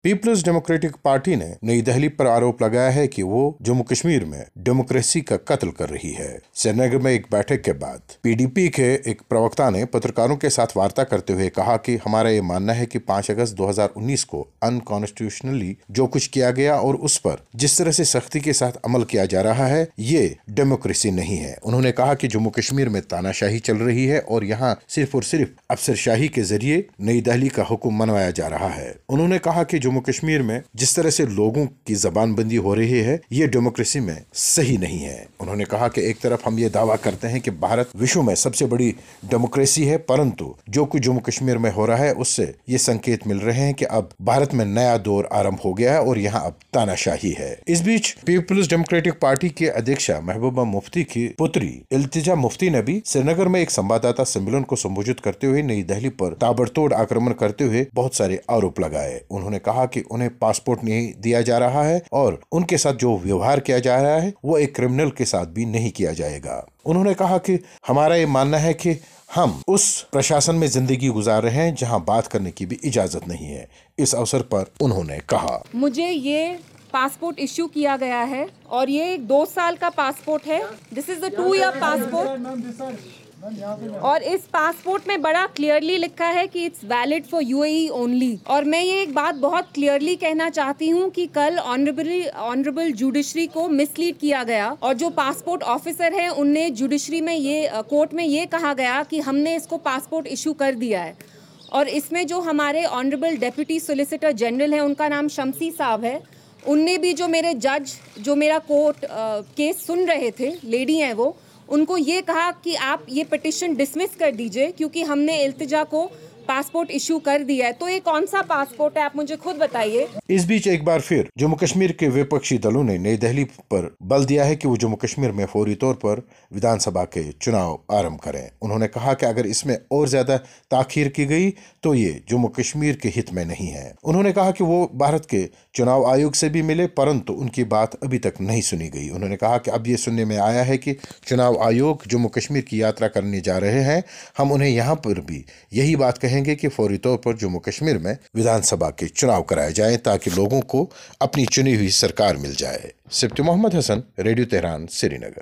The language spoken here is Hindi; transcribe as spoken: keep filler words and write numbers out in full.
पीपल्स डेमोक्रेटिक पार्टी ने नई दिल्ली पर आरोप लगाया है कि वो जम्मू कश्मीर में डेमोक्रेसी का कत्ल कर रही है। श्रीनगर में एक बैठक के बाद पीडीपी के एक प्रवक्ता ने पत्रकारों के साथ वार्ता करते हुए कहा कि हमारा ये मानना है कि पाँच अगस्त दो हज़ार उन्नीस को अनकॉन्स्टिट्यूशनली जो कुछ किया गया और उस पर जिस तरह से सख्ती के साथ अमल किया जा रहा है, ये डेमोक्रेसी नहीं है। उन्होंने कहा कि जम्मू कश्मीर में तानाशाही चल रही है और यहाँ सिर्फ और सिर्फ अफसरशाही के जरिए नई दिल्ली का हुक्म मनवाया जा रहा है। उन्होंने कहा कि जम्मू कश्मीर में जिस तरह से लोगों की जबानबंदी हो रही है, ये डेमोक्रेसी में सही नहीं है। उन्होंने कहा कि एक तरफ हम ये दावा करते हैं कि भारत विश्व में सबसे बड़ी डेमोक्रेसी है, परंतु जो कुछ जम्मू कश्मीर में हो रहा है उससे ये संकेत मिल रहे हैं कि अब भारत में नया दौर आरंभ हो गया है और यहाँ अब तानाशाही है। इस बीच पीपल्स डेमोक्रेटिक पार्टी के अध्यक्षा महबूबा मुफ्ती की पुत्री इल्तिजा मुफ्ती ने भी श्रीनगर में एक संवाददाता सम्मेलन को संबोधित करते हुए नई दिल्ली पर ताबड़तोड़ आक्रमण करते हुए बहुत सारे आरोप लगाए। उन्होंने कहा कि उन्हें पासपोर्ट नहीं दिया जा रहा है और उनके साथ जो व्यवहार किया जा रहा है वो एक क्रिमिनल के साथ भी नहीं किया जाएगा। उन्होंने कहा कि हमारा ये मानना है कि हम उस प्रशासन में जिंदगी गुजार रहे हैं जहां बात करने की भी इजाजत नहीं है। इस अवसर पर उन्होंने कहा, मुझे ये पासपोर्ट इश्यू किया गया है और ये दो साल का पासपोर्ट है। This is the two year passport और इस पासपोर्ट में बड़ा क्लियरली लिखा है कि it's valid for UAE only. और मैं ये एक बात बहुत क्लियरली कहना चाहती हूँ कि कल ऑनरेबल ऑनरेबल जुडिशरी को मिसलीड किया गया और जो पासपोर्ट ऑफिसर है उनने जुडिशरी में ये कोर्ट में ये कहा गया कि हमने इसको पासपोर्ट इशू कर दिया है। और इसमें जो हमारे ऑनरेबल डेप्यूटी सोलिसिटर जनरल है, उनका नाम शमसी साहब है, उनने भी जो मेरे जज जो मेरा कोर्ट केस सुन रहे थे, लेडी हैं वो, उनको ये कहा कि आप ये पिटिशन डिसमिस कर दीजिए क्योंकि हमने इल्तिजा को पासपोर्ट इशू कर दिया है। तो ये कौन सा पासपोर्ट है, आप मुझे खुद बताइए। इस बीच एक बार फिर जम्मू कश्मीर के विपक्षी दलों ने नई दिल्ली पर बल दिया है कि वो जम्मू कश्मीर में फौरी तौर पर विधानसभा के चुनाव आरंभ करें। उन्होंने कहा कि अगर इसमें और ज्यादा ताखीर की गई तो ये जम्मू कश्मीर के हित में नहीं है। उन्होंने कहा कि वो भारत के चुनाव आयोग से भी मिले, परंतु उनकी बात अभी तक नहीं सुनी गई। उन्होंने कहा कि अब ये सुनने में आया है कि चुनाव आयोग जम्मू कश्मीर की यात्रा करने जा रहे हैं। हम उन्हें यहाँ पर भी यही बात कहेंगे कि फौरी तौर पर जम्मू कश्मीर में विधानसभा के चुनाव कराए जाएं ताकि लोगों को अपनी चुनी हुई सरकार मिल जाए। सिप्टी मोहम्मद हसन, रेडियो तेहरान, श्रीनगर।